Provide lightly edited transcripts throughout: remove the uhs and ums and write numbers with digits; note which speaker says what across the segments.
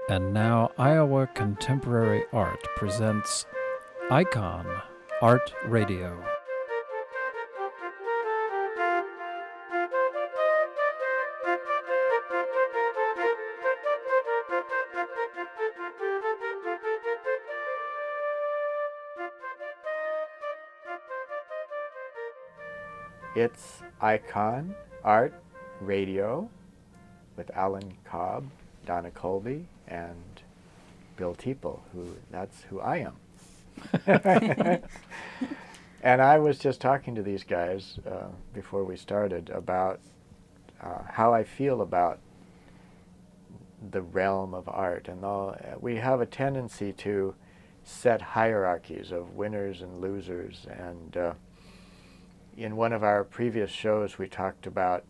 Speaker 1: And now Iowa Contemporary Art presents Icon Art Radio.
Speaker 2: It's Icon Art Radio with Alan Cobb, Donna Colby, and Bill Teeple, that's who I am. And I was just talking to these guys before we started about how I feel about the realm of art. And we have a tendency to set hierarchies of winners and losers. And in one of our previous shows, we talked about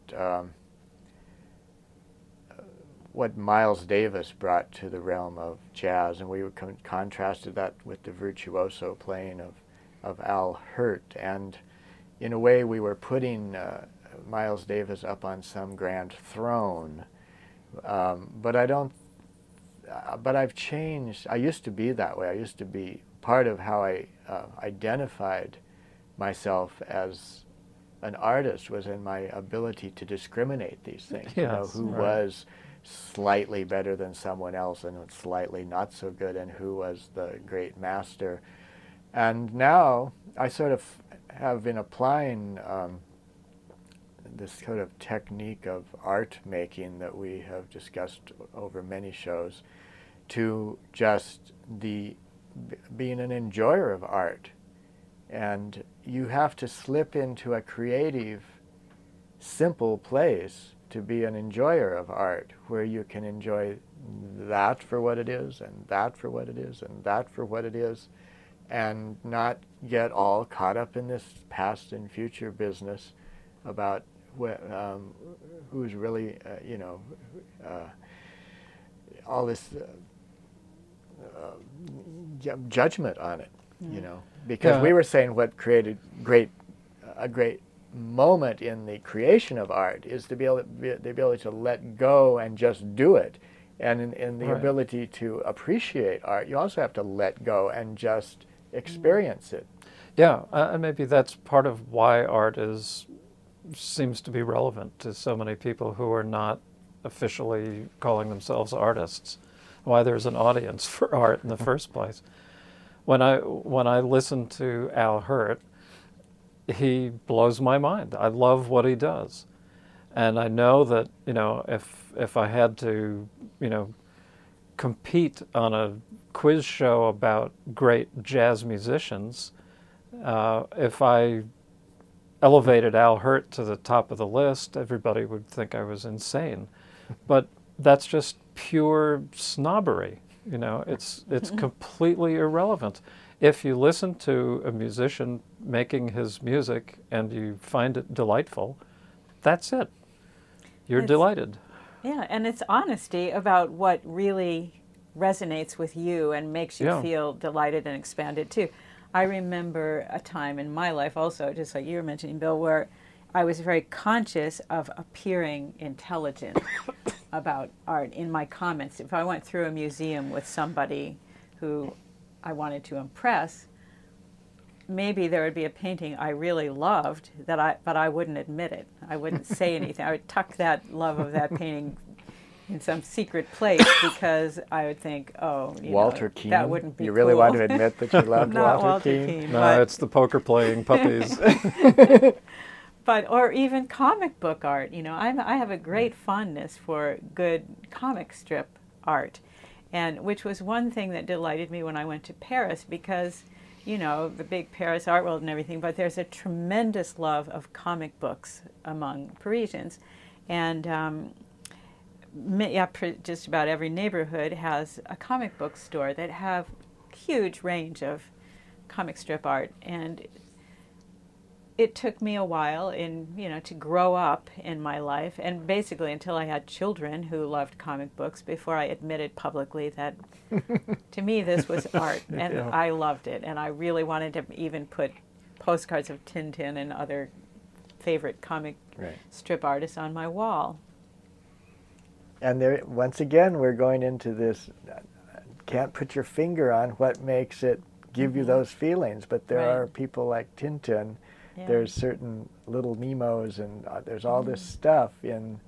Speaker 2: what Miles Davis brought to the realm of jazz, and we contrasted that with the virtuoso playing of Al Hirt. And in a way, we were putting Miles Davis up on some grand throne. But I've changed. I used to be that way. I used to be part of how I identified myself as an artist was in my ability to discriminate these things.
Speaker 1: Yes,
Speaker 2: who
Speaker 1: right.
Speaker 2: was slightly better than someone else and slightly not so good, and who was the great master. And now I sort of have been applying this sort of technique of art making that we have discussed over many shows to just being an enjoyer of art. And you have to slip into a creative, simple place to be an enjoyer of art, where you can enjoy that for what it is, and that for what it is, and that for what it is, and not get all caught up in this past and future business about who's really, all this judgment on it, because
Speaker 1: Yeah.
Speaker 2: we were saying what created a great moment in the creation of art is to be able the ability to let go and just do it. And in the
Speaker 1: Right.
Speaker 2: ability to appreciate art, you also have to let go and just experience it.
Speaker 1: Yeah, and maybe that's part of why art seems to be relevant to so many people who are not officially calling themselves artists. Why there's an audience for art in the first place. When I listen to Al Hirt, he blows my mind. I love what he does, and I know that if I had to compete on a quiz show about great jazz musicians, if I elevated Al Hirt to the top of the list, everybody would think I was insane. But that's just pure snobbery. It's completely irrelevant. If you listen to a musician making his music and you find it delightful, that's it. You're delighted.
Speaker 3: Yeah, and it's honesty about what really resonates with you and makes you
Speaker 1: Yeah.
Speaker 3: feel delighted and expanded too. I remember a time in my life also, just like you were mentioning, Bill, where I was very conscious of appearing intelligent about art in my comments. If I went through a museum with somebody who I wanted to impress, maybe there would be a painting I really loved but I wouldn't admit it. I wouldn't say anything. I would tuck that love of that painting in some secret place because I would think,
Speaker 2: Walter Keane.
Speaker 3: that wouldn't be
Speaker 2: You really
Speaker 3: cool.
Speaker 2: want to admit that you loved
Speaker 3: Not
Speaker 2: Walter Keane?
Speaker 1: No,
Speaker 3: but-
Speaker 1: it's the poker playing puppies.
Speaker 3: or even comic book art. I have a great fondness for good comic strip art, and which was one thing that delighted me when I went to Paris because, the big Paris art world and everything, but there's a tremendous love of comic books among Parisians. And just about every neighborhood has a comic book store that have huge range of comic strip art. And it took me a while to grow up in my life, and basically until I had children who loved comic books before I admitted publicly that to me this was art, and
Speaker 1: Yeah.
Speaker 3: I loved it, and I really wanted to even put postcards of Tintin and other favorite comic
Speaker 2: Right.
Speaker 3: strip artists on my wall.
Speaker 2: And there, once again, we're going into this, can't put your finger on what makes it give you those feelings, but there
Speaker 3: Right.
Speaker 2: are people like Tintin,
Speaker 3: Yeah.
Speaker 2: there's certain little Nemos, and there's all this stuff in,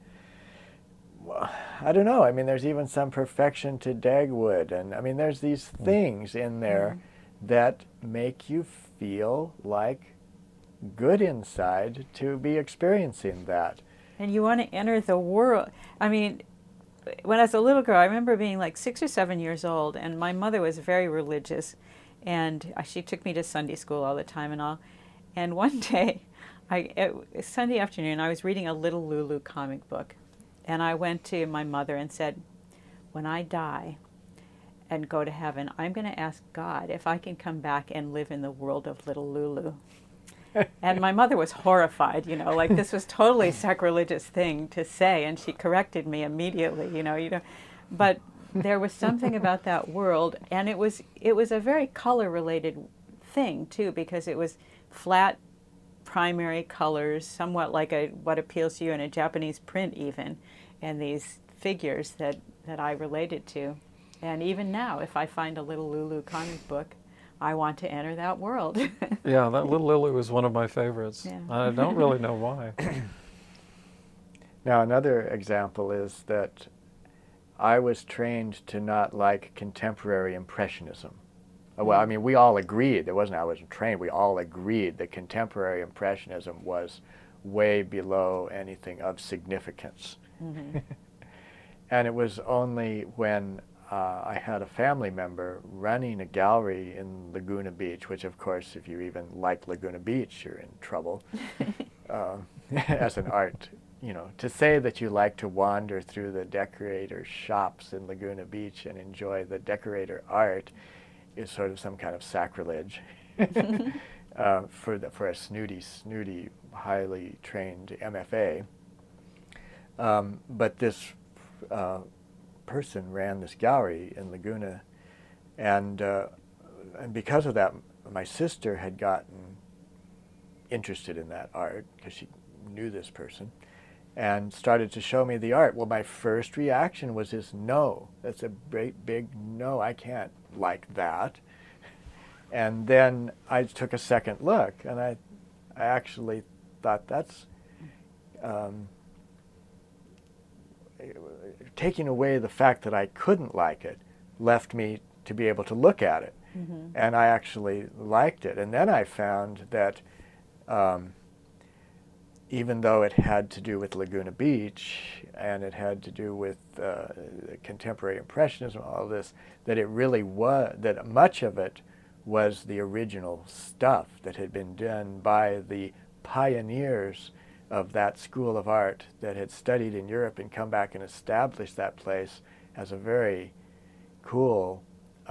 Speaker 2: I don't know, I mean, there's even some perfection to Dagwood, and I mean, there's these things in there that make you feel like good inside to be experiencing that.
Speaker 3: And you want to enter the world. I mean, when I was a little girl, I remember being like 6 or 7 years old, and my mother was very religious, and she took me to Sunday school all the time and all. And one day, Sunday afternoon, I was reading a Little Lulu comic book, and I went to my mother and said, when I die and go to heaven, I'm going to ask God if I can come back and live in the world of Little Lulu. And my mother was horrified, like this was totally sacrilegious thing to say, and she corrected me immediately, But there was something about that world, and it was a very color-related thing too, because it was flat primary colors, somewhat like what appeals to you in a Japanese print even, and these figures that I related to. And even now, if I find a Little Lulu comic book, I want to enter that world.
Speaker 1: Yeah, that Little Lulu was one of my favorites.
Speaker 3: Yeah.
Speaker 1: I don't really know why.
Speaker 2: Now, another example is that I was trained to not like contemporary Impressionism. Well, I mean, we all agreed. I wasn't trained. We all agreed that contemporary Impressionism was way below anything of significance. And it was only when I had a family member running a gallery in Laguna Beach, which, of course, if you even like Laguna Beach, you're in trouble as an art. To say that you like to wander through the decorator shops in Laguna Beach and enjoy the decorator art is sort of some kind of sacrilege for a snooty, highly trained MFA. But this person ran this gallery in Laguna, and because of that, my sister had gotten interested in that art because she knew this person, and started to show me the art. Well, my first reaction was this: no, that's a great big no, I can't like that. And then I took a second look, and I actually thought that's taking away the fact that I couldn't like it left me to be able to look at it. And I actually liked it. And then I found that even though it had to do with Laguna Beach and it had to do with contemporary Impressionism, all this, that it really was, that much of it was the original stuff that had been done by the pioneers of that school of art that had studied in Europe and come back and established that place as a very cool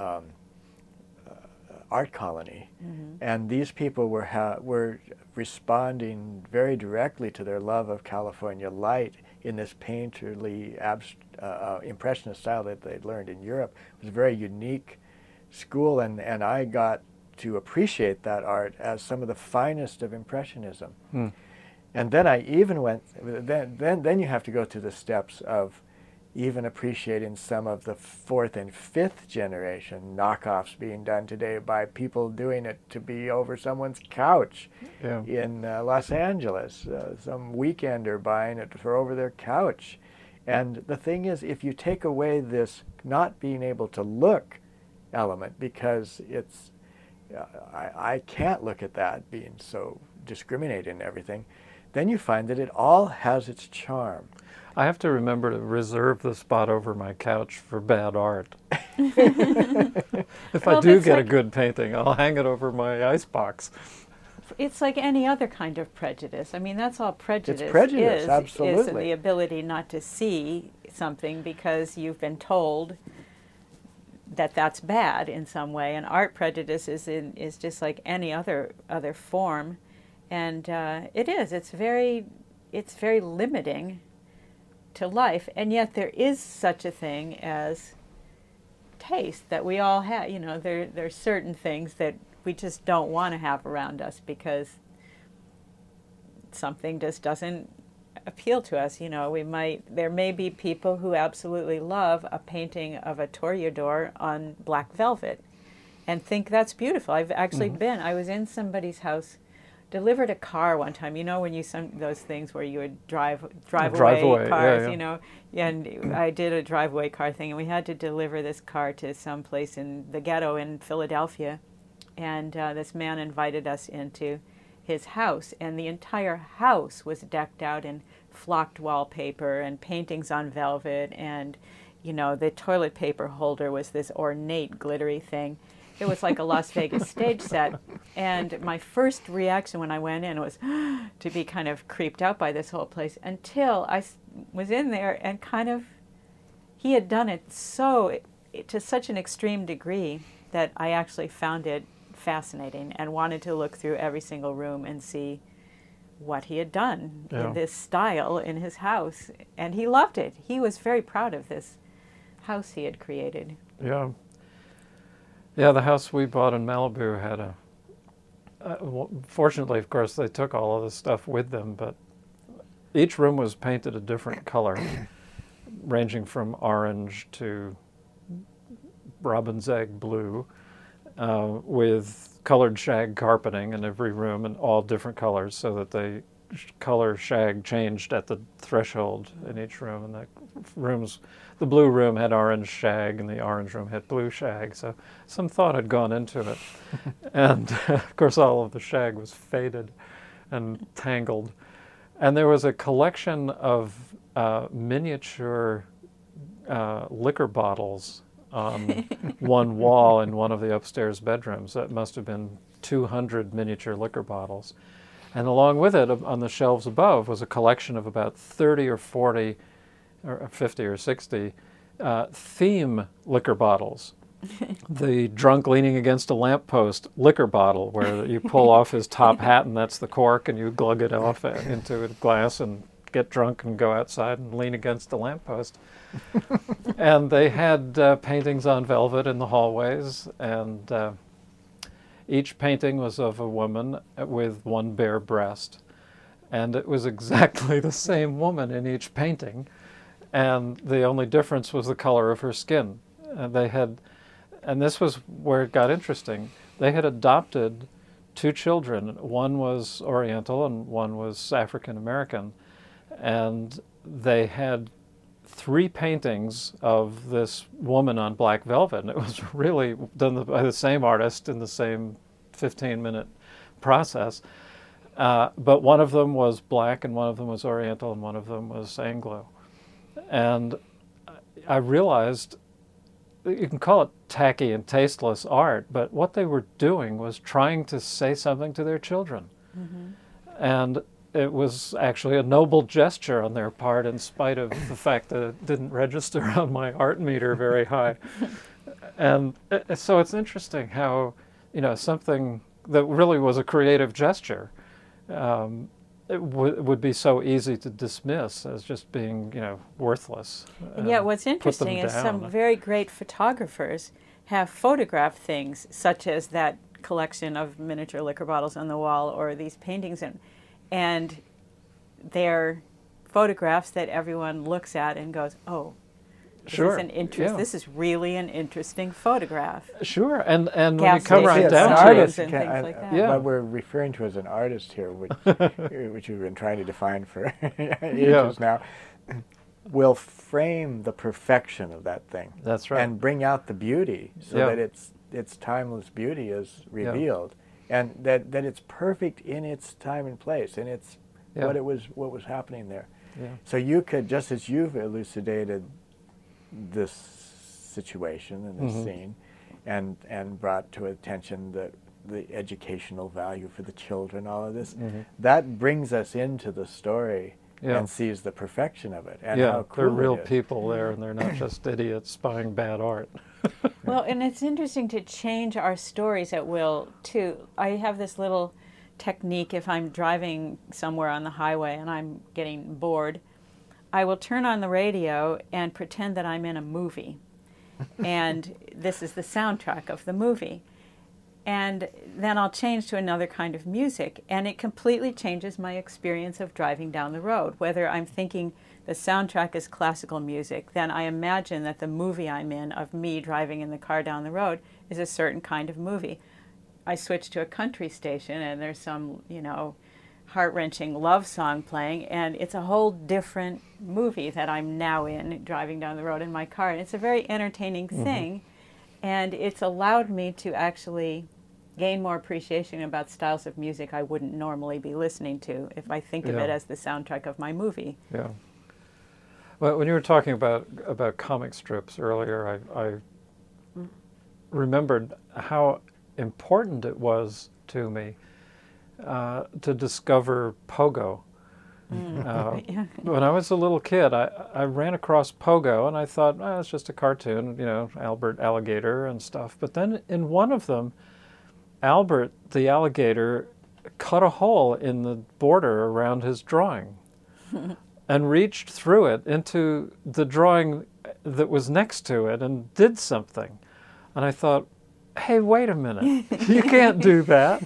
Speaker 2: art colony. And these people were responding very directly to their love of California light in this painterly Impressionist style that they'd learned in Europe. It was a very unique school, and I got to appreciate that art as some of the finest of Impressionism. And then I even went, then you have to go through the steps of even appreciating some of the fourth and fifth generation knockoffs being done today by people doing it to be over someone's couch in Los Angeles. Some weekender buying it for over their couch. And the thing is, if you take away this not being able to look element, because it's, I can't look at that being so discriminating and everything, then you find that it all has its charm.
Speaker 1: I have to remember to reserve the spot over my couch for bad art. If I do get a good painting, I'll hang it over my icebox.
Speaker 3: It's like any other kind of prejudice. I mean, that's all prejudice,
Speaker 2: it's prejudice, absolutely.
Speaker 3: is the ability not to see something because you've been told that that's bad in some way. And art prejudice is just like any other form. And it's very limiting to life, and yet there is such a thing as taste that we all have. There's certain things that we just don't want to have around us because something just doesn't appeal to us. There may be people who absolutely love a painting of a Toreador on black velvet and think that's beautiful. I've actually I was in somebody's house, delivered a car one time. When those things where you would drive away cars, and I did a drive-away car thing, and we had to deliver this car to some place in the ghetto in Philadelphia, and this man invited us into his house, and the entire house was decked out in flocked wallpaper and paintings on velvet, and the toilet paper holder was this ornate glittery thing. It was like a Las Vegas stage set. And my first reaction when I went in was to be kind of creeped out by this whole place, until I was in there and he had done it to such an extreme degree that I actually found it fascinating and wanted to look through every single room and see what he had done in this style in his house. And he loved it. He was very proud of this house he had created.
Speaker 1: Yeah. Yeah, the house we bought in Malibu had fortunately, of course, they took all of the stuff with them, but each room was painted a different color, ranging from orange to robin's egg blue, with colored shag carpeting in every room in all different colors, so that the color shag changed at the threshold in each room. And the blue room had orange shag and the orange room had blue shag, so some thought had gone into it. And of course all of the shag was faded and tangled. And there was a collection of miniature liquor bottles on one wall in one of the upstairs bedrooms. That must have been 200 miniature liquor bottles. And along with it, on the shelves above, was a collection of about 30 or 40 or 50 or 60 theme liquor bottles. The drunk leaning against a lamppost liquor bottle, where you pull off his top hat and that's the cork, and you glug it off into a glass and get drunk and go outside and lean against the lamppost. And they had paintings on velvet in the hallways, and each painting was of a woman with one bare breast. And it was exactly the same woman in each painting, and the only difference was the color of her skin. And this was where it got interesting. They had adopted two children. One was Oriental and one was African American. And they had 3 paintings of this woman on black velvet. And it was really done by the same artist in the same 15-minute process. But one of them was black and one of them was Oriental and one of them was Anglo. And I realized, you can call it tacky and tasteless art, but what they were doing was trying to say something to their children. And it was actually a noble gesture on their part, in spite of the fact that it didn't register on my art meter very high. And so it's interesting how, something that really was a creative gesture it would be so easy to dismiss as just being, worthless.
Speaker 3: And yet what's interesting is some very great photographers have photographed things, such as that collection of miniature liquor bottles on the wall, or these paintings, and they're photographs that everyone looks at and goes, oh, this is really an interesting photograph.
Speaker 1: Sure, and when you come right down to it,
Speaker 3: and things like that.
Speaker 2: What we're referring to as an artist here, which you've been trying to define for ages now, will frame the perfection of that thing.
Speaker 1: That's right.
Speaker 2: And bring out the beauty, so that its timeless beauty is revealed, and that it's perfect in its time and place, and it's what was happening there.
Speaker 1: Yeah.
Speaker 2: So you could, just as you've elucidated this situation and this scene, and brought to attention the educational value for the children, all of this, that brings us into the story and sees the perfection of it. And how cool
Speaker 1: they're real people there, and they're not just idiots buying bad art.
Speaker 3: Well, and it's interesting to change our stories at will, too. I have this little technique. If I'm driving somewhere on the highway and I'm getting bored, I will turn on the radio and pretend that I'm in a movie. And this is the soundtrack of the movie. and then I'll change to another kind of music, and it completely changes my experience of driving down the road. Whether I'm thinking the soundtrack is classical music, then I imagine that the movie I'm in of me driving in the car down the road is a certain kind of movie. I switch to a country station and there's some, heart-wrenching love song playing, and it's a whole different movie that I'm now in, driving down the road in my car. And it's a very entertaining thing, and it's allowed me to actually gain more appreciation about styles of music I wouldn't normally be listening to if I think of it as the soundtrack of my movie.
Speaker 1: Yeah. Well, when you were talking about comic strips earlier, I remembered how important it was to me to discover Pogo. When I was a little kid, I ran across Pogo and I thought, it's just a cartoon, Albert Alligator and stuff. But then in one of them, Albert the alligator cut a hole in the border around his drawing and reached through it into the drawing that was next to it and did something. And I thought, hey, wait a minute, you can't do that.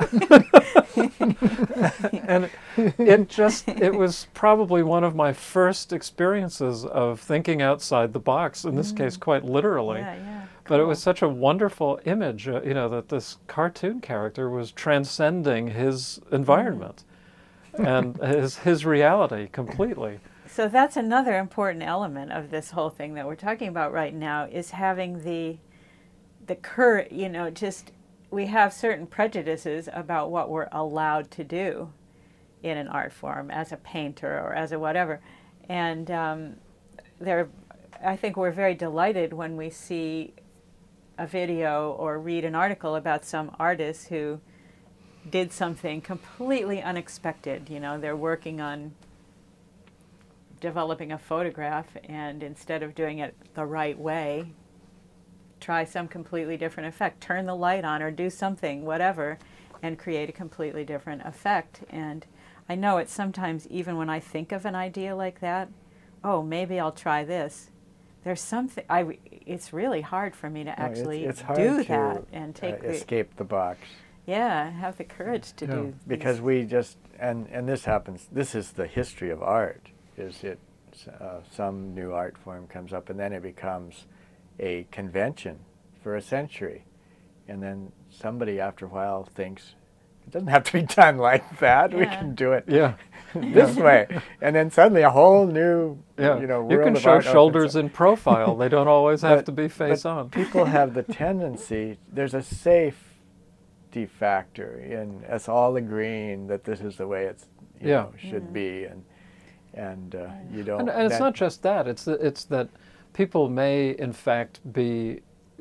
Speaker 1: And it was probably one of my first experiences of thinking outside the box, in this case quite literally.
Speaker 3: Yeah,
Speaker 1: But it
Speaker 3: cool.
Speaker 1: was such a wonderful image, that this cartoon character was transcending his environment and his reality completely.
Speaker 3: So that's another important element of this whole thing that we're talking about right now, is having the courage, we have certain prejudices about what we're allowed to do in an art form as a painter or as a whatever. And I think we're very delighted when we see a video or read an article about some artist who did something completely unexpected. They're working on developing a photograph, and instead of doing it the right way, try some completely different effect, turn the light on or do something, whatever, and create a completely different effect. And I know it's sometimes, even when I think of an idea like that, maybe I'll try this. There's something, it's really hard for me to actually
Speaker 2: it's hard
Speaker 3: do
Speaker 2: to
Speaker 3: that and take
Speaker 2: escape the box.
Speaker 3: have the courage to do
Speaker 2: Because
Speaker 3: these.
Speaker 2: we just, and this happens, this is the history of art, some new art form comes up and then it becomes a convention for a century. And then somebody after a while thinks, it doesn't have to be done like that. We can do it this way. And then suddenly a whole new, world
Speaker 1: you can
Speaker 2: of
Speaker 1: show
Speaker 2: art
Speaker 1: shoulders in profile. They don't always have to be face
Speaker 2: but
Speaker 1: on.
Speaker 2: People have the tendency, there's a safety factor in us all agreeing that this is the way it's should be. And you don't.
Speaker 1: And it's not just that. It's that people may, in fact, be,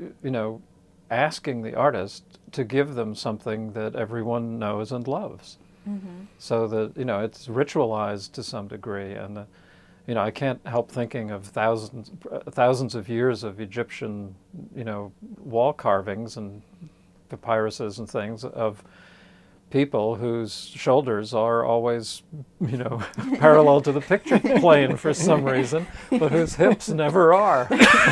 Speaker 1: asking the artist to give them something that everyone knows and loves, so that it's ritualized to some degree. And I can't help thinking of thousands of years of Egyptian, wall carvings and papyruses and things of people whose shoulders are always, parallel to the picture plane for some reason, but whose hips never are.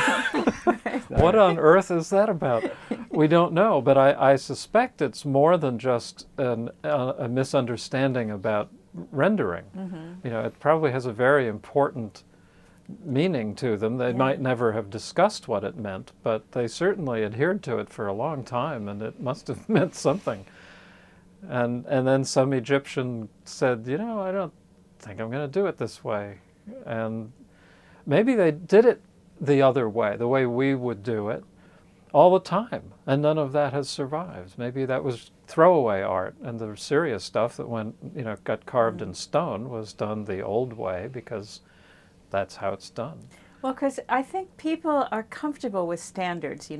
Speaker 1: What on earth is that about? We don't know, but I suspect it's more than just a misunderstanding about rendering. It probably has a very important meaning to them. They might never have discussed what it meant, but they certainly adhered to it for a long time, and it must have meant something. And then some Egyptian said, I don't think I'm going to do it this way. And maybe they did it the other way, the way we would do it, all the time. And none of that has survived. Maybe that was throwaway art, and the serious stuff that got carved in stone was done the old way because that's how it's done.
Speaker 3: Well, because I think people are comfortable with standards,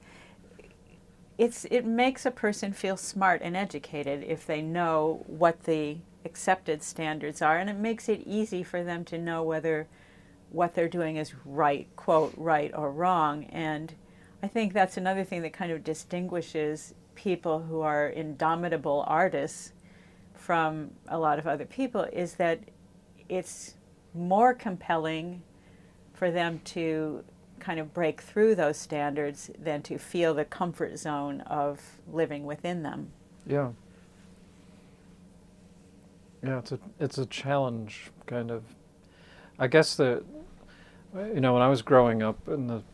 Speaker 3: it makes a person feel smart and educated if they know what the accepted standards are, and it makes it easy for them to know whether what they're doing is right, quote, right or wrong. And I think that's another thing that kind of distinguishes people who are indomitable artists from a lot of other people, is that it's more compelling for them to kind of break through those standards than to feel the comfort zone of living within them.
Speaker 1: Yeah. Yeah, it's a challenge, kind of. I guess that, when I was growing up in the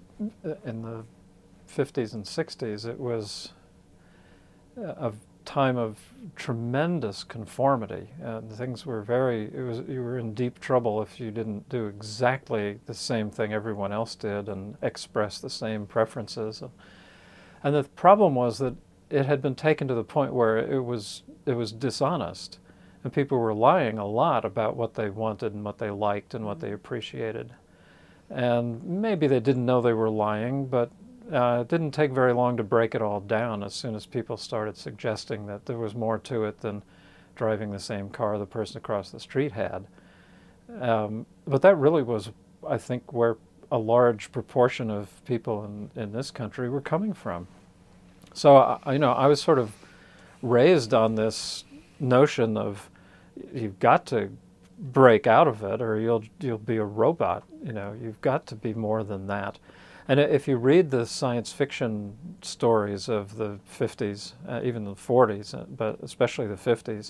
Speaker 1: 50s and 60s, it was a time of tremendous conformity, and things were you were in deep trouble if you didn't do exactly the same thing everyone else did and express the same preferences. And the problem was that it had been taken to the point where it was dishonest, and people were lying a lot about what they wanted and what they liked and what they appreciated. And maybe they didn't know they were lying, but it didn't take very long to break it all down as soon as people started suggesting that there was more to it than driving the same car the person across the street had. But that really was, I think, where a large proportion of people in this country were coming from. So, I was sort of raised on this notion of you've got to break out of it or you'll be a robot. You've got to be more than that. And if you read the science fiction stories of the 50s, even the 40s, but especially the 50s,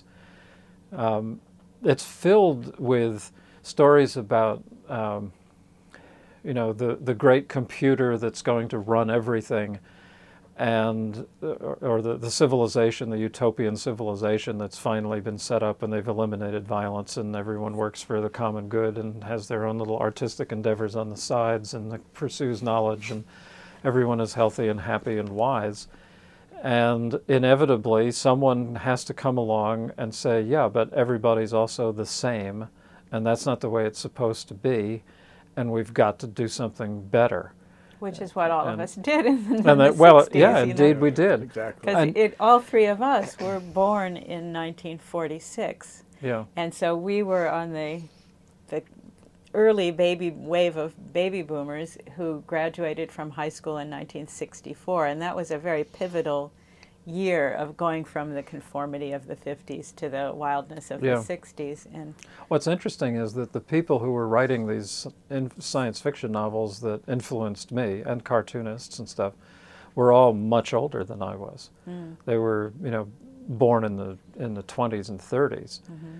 Speaker 1: it's filled with stories about, the great computer that's going to run everything, and or the civilization, the utopian civilization that's finally been set up, and they've eliminated violence, and everyone works for the common good and has their own little artistic endeavors on the sides and pursues knowledge, and everyone is healthy and happy and wise. And inevitably, someone has to come along and say, yeah, but everybody's also the same, and that's not the way it's supposed to be, and we've got to do something better.
Speaker 3: Which is what all of us did in the 60s.
Speaker 1: Yeah, indeed we did.
Speaker 2: Exactly.
Speaker 3: Because all three of us were born in 1946.
Speaker 1: Yeah.
Speaker 3: And so we were on the early wave of baby boomers who graduated from high school in 1964. And that was a very pivotal year of going from the conformity of the 50s to the wildness of the 60s. And
Speaker 1: what's interesting is that the people who were writing these science fiction novels that influenced me, and cartoonists and stuff, were all much older than I was. They were, born in the 20s and 30s.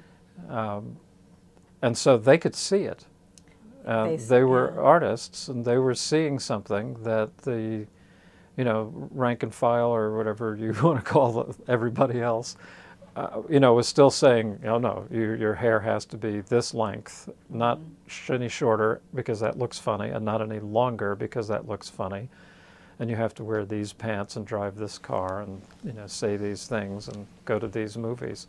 Speaker 1: And so they could see it. They were artists, and they were seeing something that the rank and file, or whatever you want to call everybody else, was still saying, no, your hair has to be this length, not any shorter because that looks funny, and not any longer because that looks funny. And you have to wear these pants and drive this car and, say these things and go to these movies.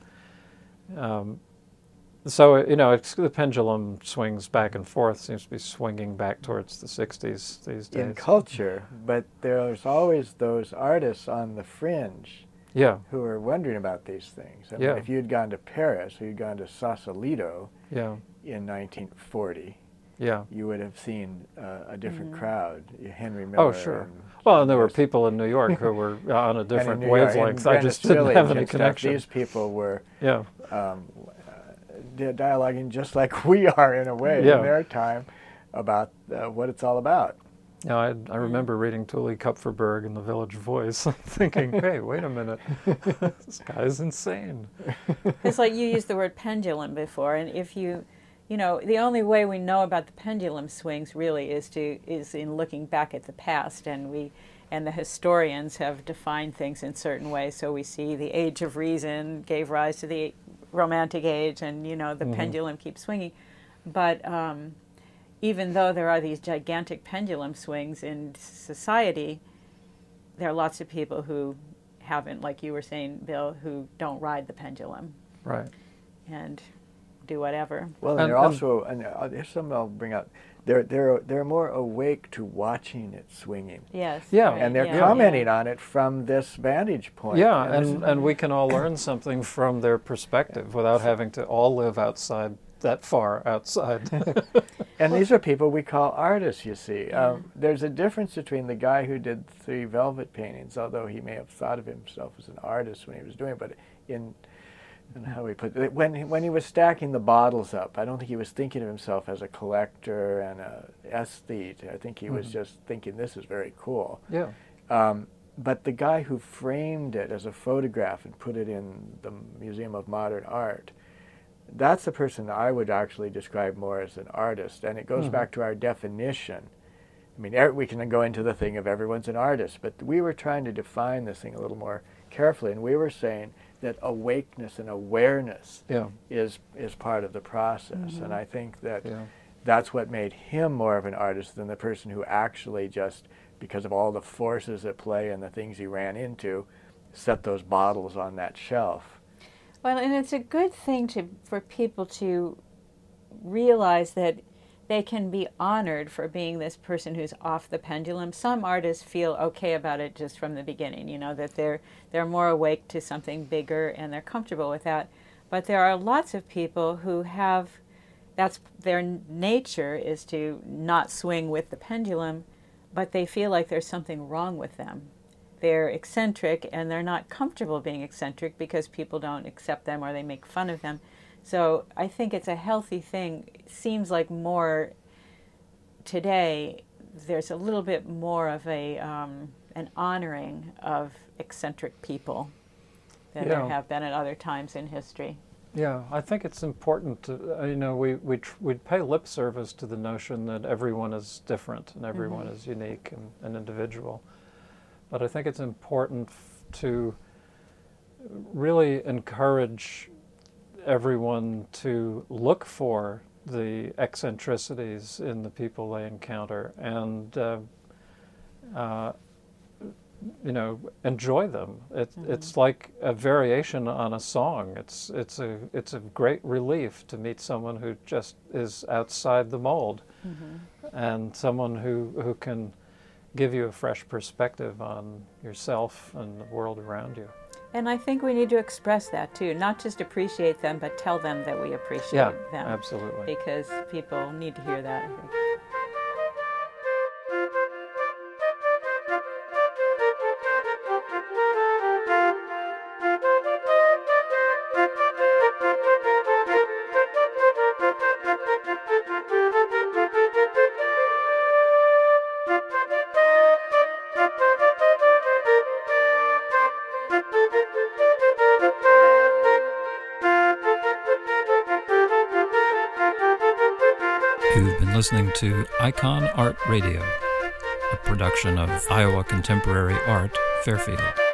Speaker 1: So, the pendulum swings back and forth, seems to be swinging back towards the 60s these days.
Speaker 2: In culture, but there's always those artists on the fringe who are wondering about these things. I mean, if you'd gone to Paris or you'd gone to Sausalito in 1940, you would have seen a different crowd, Henry Miller.
Speaker 1: Oh, sure. And there were people in New York who were on a different wavelength. I just didn't have any connection.
Speaker 2: These people were dialoguing just like we are in a way in their time about what it's all about.
Speaker 1: I remember reading Tully Kupferberg in the Village Voice, thinking, hey, wait a minute, this guy's insane.
Speaker 3: It's like you used the word pendulum before, and if the only way we know about the pendulum swings really is in looking back at the past, and the historians have defined things in certain ways. So we see the Age of Reason gave rise to the Romantic Age, and the pendulum keeps swinging. But even though there are these gigantic pendulum swings in society, there are lots of people who haven't, like you were saying, Bill, who don't ride the pendulum.
Speaker 1: Right.
Speaker 3: And do whatever.
Speaker 2: Well, and they're also, and there's something I'll bring up. They're more awake to watching it swinging.
Speaker 3: Yes.
Speaker 1: Yeah.
Speaker 3: Right.
Speaker 2: And they're commenting on it from this vantage point.
Speaker 1: Yeah, and we can all learn something from their perspective without having to all live that far outside.
Speaker 2: And these are people we call artists, you see. There's a difference between the guy who did 3 velvet paintings, although he may have thought of himself as an artist when he was doing it, but in and how he put it. When he was stacking the bottles up, I don't think he was thinking of himself as a collector and a aesthete. I think he was just thinking, this is very cool.
Speaker 1: Yeah.
Speaker 2: But the guy who framed it as a photograph and put it in the Museum of Modern Art, that's the person I would actually describe more as an artist. And it goes back to our definition. I mean, we can go into the thing of everyone's an artist, but we were trying to define this thing a little more carefully, and we were saying that awakeness and awareness is part of the process. And I think that that's what made him more of an artist than the person who actually just, because of all the forces at play and the things he ran into, set those bottles on that shelf.
Speaker 3: Well, and it's a good thing for people to realize that they can be honored for being this person who's off the pendulum. Some artists feel okay about it just from the beginning, you know, that they're more awake to something bigger and they're comfortable with that. But there are lots of people who have, that's their nature is to not swing with the pendulum, but they feel like there's something wrong with them. They're eccentric and they're not comfortable being eccentric because people don't accept them or they make fun of them. So I think it's a healthy thing. It seems like more today, there's a little bit more of an honoring of eccentric people than there have been at other times in history.
Speaker 1: Yeah, I think it's important to, you know, we pay lip service to the notion that everyone is different and everyone is unique and individual. But I think it's important to really encourage everyone to look for the eccentricities in the people they encounter and you know, enjoy them. It's like a variation on a song. It's a great relief to meet someone who just is outside the mold, and someone who can give you a fresh perspective on yourself and the world around you.
Speaker 3: And I think we need to express that too, not just appreciate them, but tell them that we appreciate them.
Speaker 1: Yeah, absolutely.
Speaker 3: Because people need to hear that, I think.
Speaker 1: You've been listening to Icon Art Radio, a production of Iowa Contemporary Art, Fairfield.